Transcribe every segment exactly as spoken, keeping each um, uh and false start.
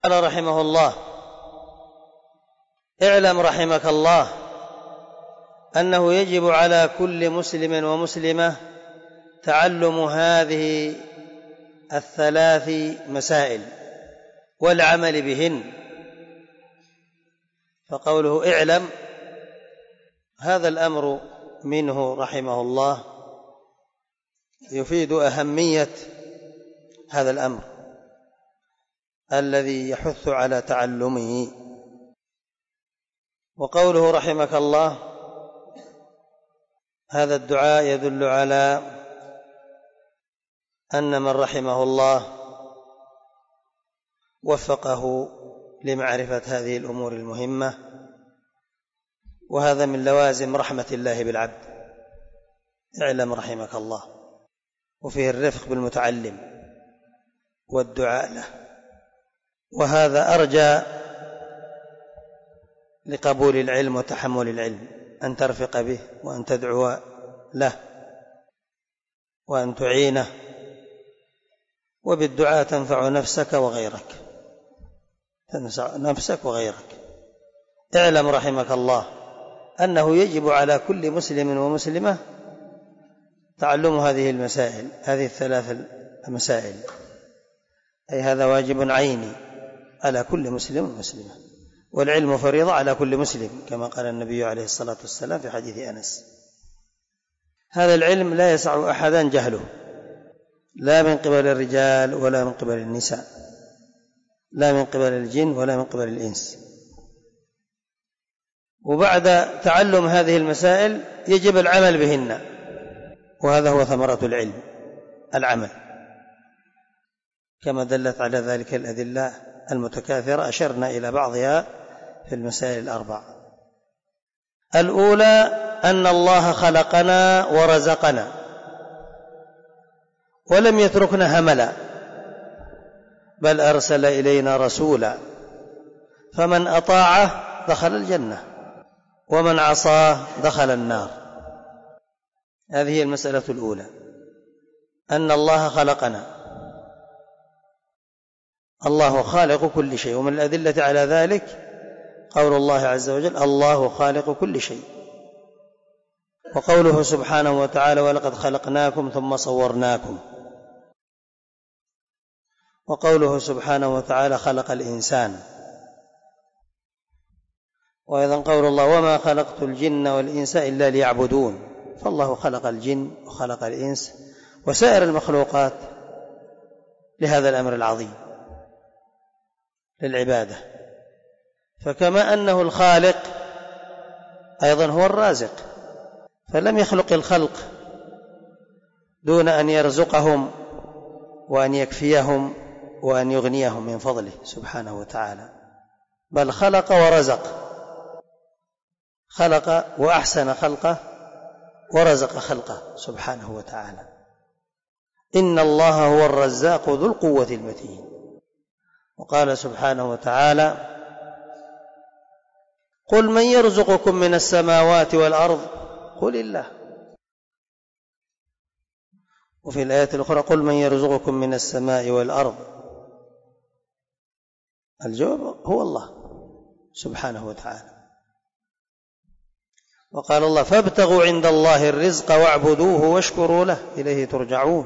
قال رحمه الله: اعلم رحمك الله أنه يجب على كل مسلم ومسلمة تعلم هذه الثلاث مسائل والعمل بهن. فقوله اعلم هذا الأمر منه رحمه الله يفيد أهمية هذا الأمر الذي يحث على تعلمه. وقوله رحمك الله هذا الدعاء يدل على أن من رحمه الله وفقه لمعرفة هذه الأمور المهمة، وهذا من لوازم رحمة الله بالعبد. اعلم رحمك الله، وفيه الرفق بالمتعلم والدعاء له، وهذا أرجى لقبول العلم وتحمل العلم، أن ترفق به وأن تدعو له وأن تعينه، وبالدعاء تنفع نفسك وغيرك تنفع نفسك وغيرك. اعلم رحمك الله أنه يجب على كل مسلم ومسلمة تعلم هذه المسائل، هذه الثلاث المسائل، أي هذا واجب عيني على كل مسلم ومسلمة، والعلم فريضة على كل مسلم كما قال النبي عليه الصلاة والسلام في حديث أنس. هذا العلم لا يسع أحدا جهله، لا من قبل الرجال ولا من قبل النساء، لا من قبل الجن ولا من قبل الإنس. وبعد تعلم هذه المسائل يجب العمل بهن، وهذا هو ثمرة العلم، العمل، كما دلت على ذلك الأدلة المتكاثرة أشرنا إلى بعضها في المسائل الأربع. الأولى أن الله خلقنا ورزقنا ولم يتركنا هملا، بل أرسل إلينا رسولا، فمن أطاعه دخل الجنة ومن عصاه دخل النار. هذه هي المسألة الأولى، أن الله خلقنا، الله خالق كل شيء، ومن الأدلة على ذلك قول الله عز وجل: الله خالق كل شيء، وقوله سبحانه وتعالى: ولقد خلقناكم ثم صورناكم، وقوله سبحانه وتعالى: خلق الإنسان، وأيضا قول الله: وما خلقت الجن والإنس إلا ليعبدون. فالله خلق الجن وخلق الإنس وسائر المخلوقات لهذا الأمر العظيم، للعبادة. فكما أنه الخالق أيضا هو الرازق، فلم يخلق الخلق دون أن يرزقهم وأن يكفيهم وأن يغنيهم من فضله سبحانه وتعالى، بل خلق ورزق، خلق وأحسن خلقه ورزق خلقه سبحانه وتعالى. إن الله هو الرزاق ذو القوة المتين. وقال سبحانه وتعالى: قل من يرزقكم من السماوات والأرض قل الله. وفي الآية الأخرى: قل من يرزقكم من السماء والأرض. الجواب هو الله سبحانه وتعالى. وقال الله: فابتغوا عند الله الرزق واعبدوه واشكروا له إليه ترجعون.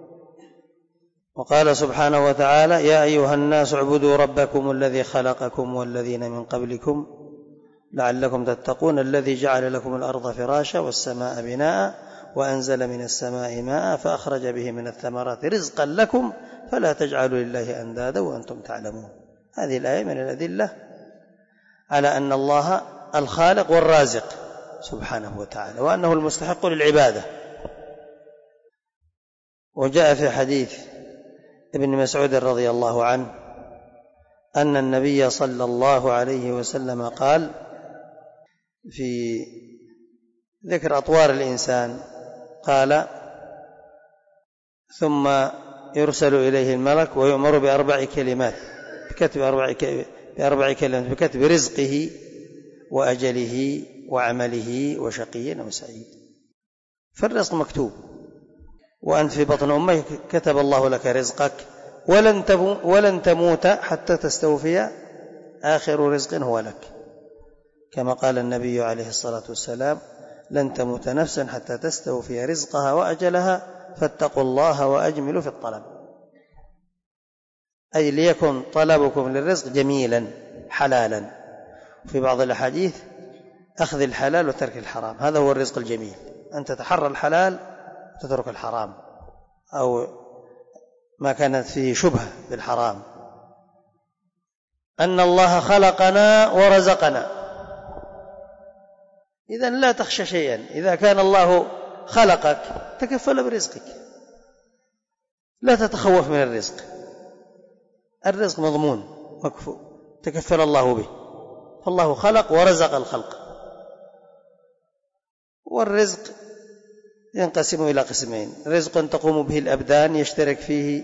وقال سبحانه وتعالى: يا أيها الناس اعبدوا ربكم الذي خلقكم والذين من قبلكم لعلكم تتقون الذي جعل لكم الأرض فراشا والسماء بناء وأنزل من السماء ماء فأخرج به من الثمرات رزقا لكم فلا تجعلوا لله أندادا وأنتم تعلمون. هذه الآية من الأدلة على أن الله الخالق والرازق سبحانه وتعالى، وأنه المستحق للعبادة. وجاء في حديث ابن مسعود رضي الله عنه أن النبي صلى الله عليه وسلم قال في ذكر أطوار الإنسان، قال: ثم يرسل إليه الملك ويؤمر بأربع كلمات بكتب أربع بأربع كلمات بكتب رزقه وأجله وعمله وشقي أو سعيد. فالرزق مكتوب، وأنت في بطن أمك كتب الله لك رزقك ولن, ولن تموت حتى تستوفي آخر رزق هو لك، كما قال النبي عليه الصلاة والسلام: لن تموت نفس حتى تستوفي رزقها وأجلها فاتقوا الله وأجملوا في الطلب. أي ليكن طلبكم للرزق جميلا حلالا. في بعض الأحاديث: أخذ الحلال وترك الحرام، هذا هو الرزق الجميل، أن تتحرى الحلال وتترك الحرام أو ما كانت فيه شبهة بالحرام. أن الله خلقنا ورزقنا، إذن لا تخشى شيئا. إذا كان الله خلقك تكفل برزقك، لا تتخوف من الرزق، الرزق مضمون مكفو تكفل الله به. فالله خلق ورزق الخلق. والرزق ينقسم إلى قسمين: رزق تقوم به الأبدان يشترك فيه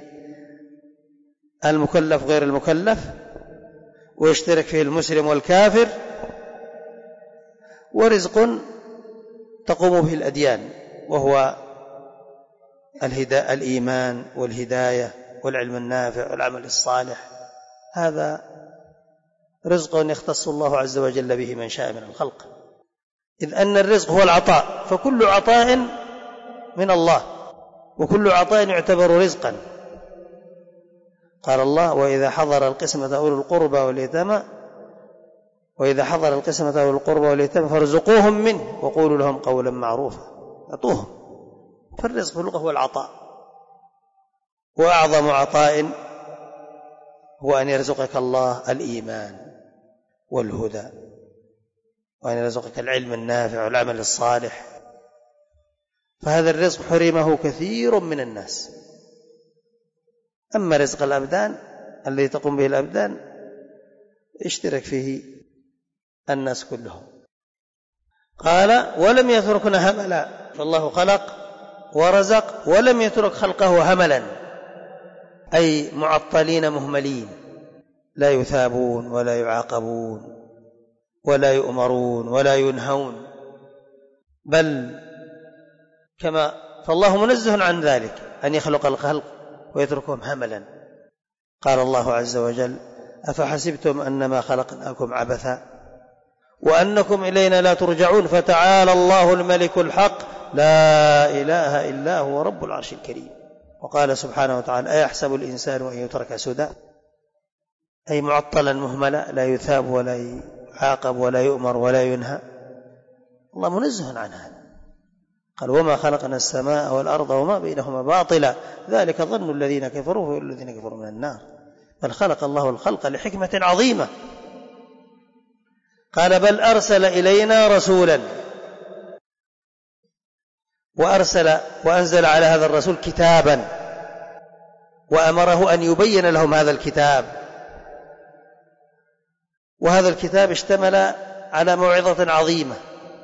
المكلف غير المكلف، ويشترك فيه المسلم والكافر، ورزق تقوم به الأديان وهو الإيمان والهداية والعلم النافع والعمل الصالح. هذا رزق يختص الله عز وجل به من شاء من الخلق، إذ أن الرزق هو العطاء، فكل عطاء من الله وكل عطاء يعتبر رزقا. قال الله: وإذا حضر القسمة أولو القربى واليتامى وإذا حضر القسمة أولو القربى واليتامى فارزقوهم منه وقولوا لهم قولا معروفا. أعطوهم. فالرزق في اللغة هو العطاء، وأعظم عطاء هو أن يرزقك الله الإيمان والهدى، وأن يرزقك العلم النافع والعمل الصالح. فهذا الرزق حرمه كثير من الناس. أما رزق الأبدان الذي تقوم به الأبدان اشترك فيه الناس كلهم. قال: ولم يتركنا هملا، فالله خلق ورزق ولم يترك خلقه هملا، أي معطلين مهملين، لا يثابون ولا يعاقبون ولا يؤمرون ولا ينهون، بل كما فالله منزه عن ذلك أن يخلق الخلق ويتركهم هملا. قال الله عز وجل: أفحسبتم أنما خلقناكم عبثا وأنكم إلينا لا ترجعون فتعالى الله الملك الحق لا إله إلا هو رب العرش الكريم. وقال سبحانه وتعالى: أيحسب الإنسان أن يترك سدى، أي معطلا مهملا لا يثاب ولا يعاقب ولا يؤمر ولا ينهى. الله منزه عن هذا. قال: وما خلقنا السماء والأرض وما بينهما باطلا ذلك ظن الذين كفروا فويل الذين كفروا من النار. بل خلق الله الخلق لحكمة عظيمة. قال: بل أرسل إلينا رسولا، وأرسل وأنزل على هذا الرسول كتابا وأمره أن يبين لهم هذا الكتاب. وهذا الكتاب اشتمل على موعظة عظيمة،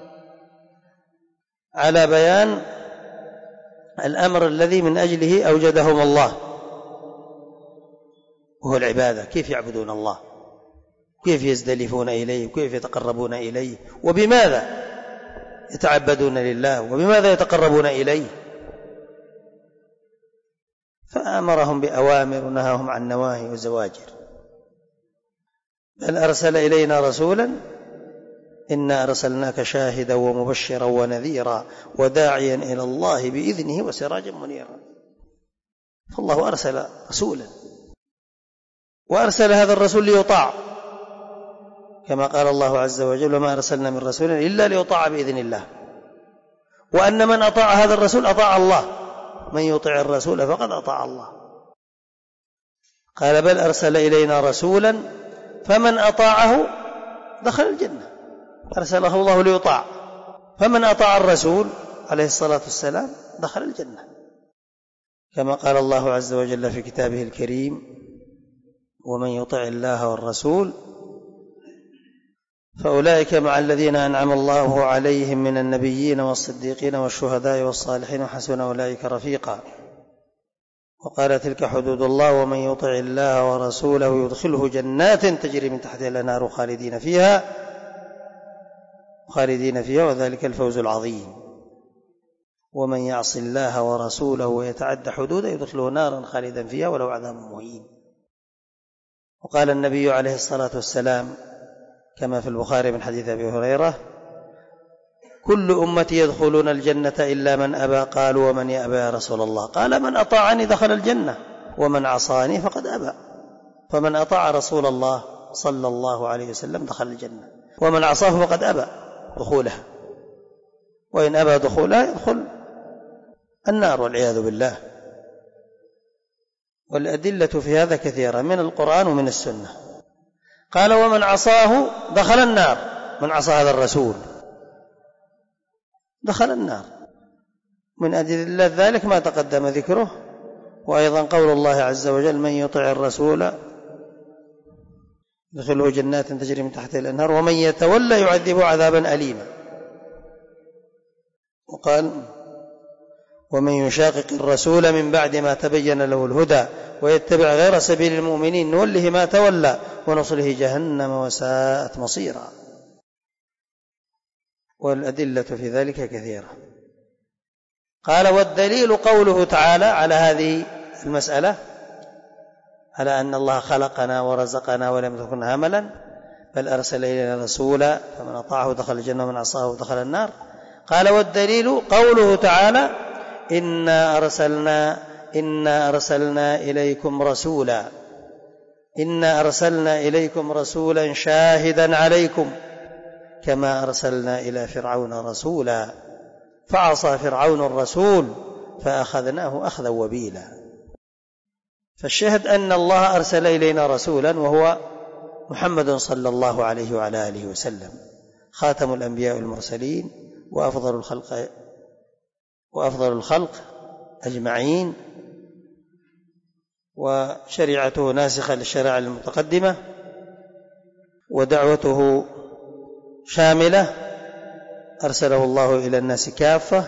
على بيان الأمر الذي من أجله أوجدهم الله، وهو العبادة، كيف يعبدون الله، كيف يزدلفون إليه، وكيف يتقربون إليه، وبماذا يتعبدون لله، وبماذا يتقربون إليه. فأمرهم بأوامر ونهاهم عن نواهي وزواجر. بل أرسل إلينا رسولا إنا أرسلناك شاهدا ومبشرا ونذيرا وداعيا إلى الله بإذنه وسراجا منيرا. فالله أرسل رسولا، وأرسل هذا الرسول ليطاع، كما قال الله عز وجل: وما أرسلنا من رسول إلا ليطاع بإذن الله. وأن من أطاع هذا الرسول أطاع الله، من يطع الرسول فقد أطاع الله. قال: بل أرسل إلينا رسولا فمن أطاعه دخل الجنة. أرسله الله ليطاع، فمن أطاع الرسول عليه الصلاة والسلام دخل الجنة، كما قال الله عز وجل في كتابه الكريم: ومن يطع الله والرسول فأولئك مع الذين أنعم الله عليهم من النبيين والصديقين والشهداء والصالحين وحسن أولئك رفيقا. وقال: تلك حدود الله ومن يطع الله ورسوله يدخله جنات تجري من تحتها الأنهار خالدين فيها خالدين فيها وذلك الفوز العظيم. ومن يعص الله ورسوله ويتعدى حدوده يدخله نارا خالدا فيها ولو عذاب مهين. وقال النبي عليه الصلاة والسلام كما في البخاري من حديث أبي هريرة: كل أمتي يدخلون الجنة إلا من أبى. قالوا: ومن يأبى يا رسول الله؟ قال: من أطاعني دخل الجنة ومن عصاني فقد أبى. فمن أطاع رسول الله صلى الله عليه وسلم دخل الجنة، ومن عصاه فقد أبى دخولها، وإن أبى دخولها يدخل النار والعياذ بالله. والأدلة في هذا كثيرة من القرآن ومن السنة. قال: ومن عصاه دخل النار. من عصى هذا الرسول دخل النار. من أدلة ذلك ما تقدم ذكره، وأيضا قول الله عز وجل: من يطع الرسول يدخله جنات تجري من تحتها الأنهار ومن يتولى يعذبه عذابا أليما. وقال: ومن يشاقق الرسول من بعد ما تبين له الهدى ويتبع غير سبيل المؤمنين نوله ما تولى ونصله جهنم وساءت مصيرا. والأدلة في ذلك كثيرة. قال: والدليل قوله تعالى على هذه المسألة، على أن الله خلقنا ورزقنا ولم تكن هملا بل أرسل إلينا رسولا فمن أطاعه دخل الجنة ومن عصاه دخل النار. قال: والدليل قوله تعالى: إنا أرسلنا إنا أرسلنا إليكم رسولا إنا أرسلنا إليكم رسولا شاهدا عليكم كما أرسلنا إلى فرعون رسولا فعصى فرعون الرسول فأخذناه أخذا وبيلا. فالشهد أن الله أرسل إلينا رسولا وهو محمد صلى الله عليه وعلى آله وسلم، خاتم الأنبياء والمرسلين وأفضل الخلق وأفضل الخلق أجمعين، وشريعته ناسخة للشرائع المتقدمة، ودعوته شاملة، أرسله الله إلى الناس كافة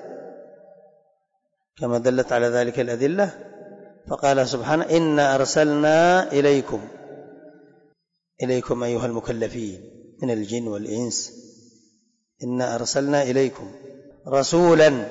كما دلت على ذلك الأدلة. فقال سبحانه: إنا أرسلنا إليكم إليكم أيها المكلفين من الجن والإنس، إنا أرسلنا إليكم رسولا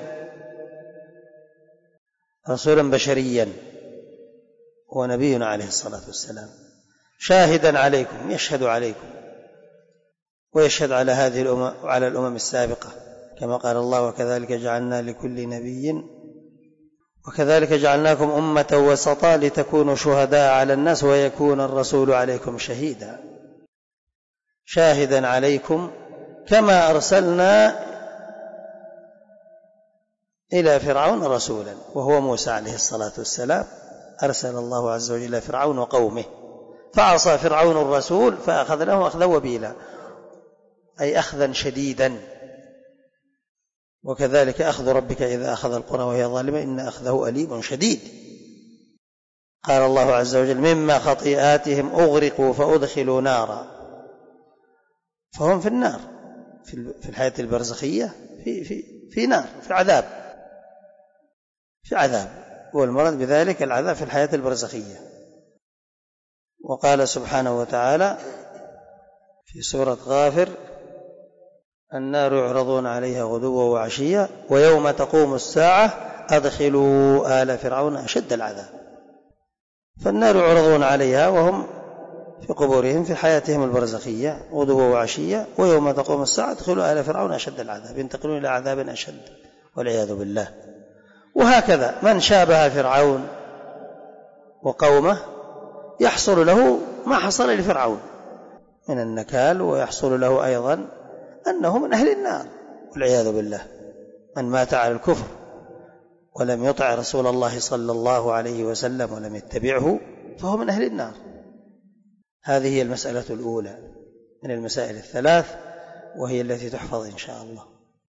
رسولا بشريا ونبينا عليه الصلاة والسلام شاهدا عليكم، يشهد عليكم ويشهد على هذه الأمم وعلى الأمم السابقة، كما قال الله: وكذلك جعلنا لكل نبي وكذلك جعلناكم أمة وسطا لتكونوا شهداء على الناس ويكون الرسول عليكم شهيدا. شاهدا عليكم كما أرسلنا إلى فرعون رسولا، وهو موسى عليه الصلاة والسلام، أرسل الله عز وجل إلى فرعون وقومه فعصى فرعون الرسول فأخذناه أخذا وبيلا، أي أخذا شديدا. وكذلك أخذ ربك إذا أخذ القرى وهي ظالمة إن أخذه أليم شديد. قال الله عز وجل: مما خطيئاتهم أغرقوا فأدخلوا نارا. فهم في النار في الحياة البرزخية، في, في, في نار، في عذاب في عذاب والمراد بذلك العذاب في الحياة البرزخية. وقال سبحانه وتعالى في سورة غافر: النار يعرضون عليها غدوا وعشيا ويوم تقوم الساعة أدخلوا آل فرعون أشد العذاب. فالنار يعرضون عليها وهم في قبورهم في حياتهم البرزخية غدوا وعشيا، ويوم تقوم الساعة أدخلوا آل فرعون أشد العذاب، ينتقلون إلى عذاب أشد والعياذ بالله. وهكذا من شابه فرعون وقومه يحصل له ما حصل لفرعون من النكال، ويحصل له أيضا أنه من أهل النار والعياذ بالله. من مات على الكفر ولم يطع رسول الله صلى الله عليه وسلم ولم يتبعه فهو من أهل النار. هذه هي المسألة الأولى من المسائل الثلاث، وهي التي تحفظ إن شاء الله.